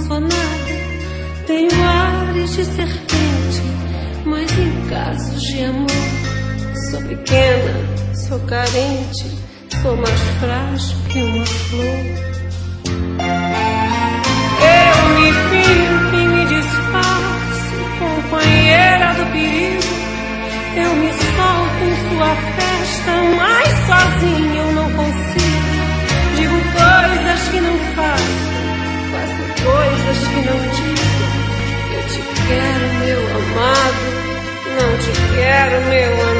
sou nada. Tenho ares de serpente, mas em casos de amor sou pequena, sou carente, sou mais frágil que uma flor. Eu me pinto e me disfarço, companheira do perigo. Eu me solto em sua festa, mas sozinha eu não consigo. Digo coisas que não faço, faço coisas que não digo. Eu te quero, meu amado, não te quero, meu amigo.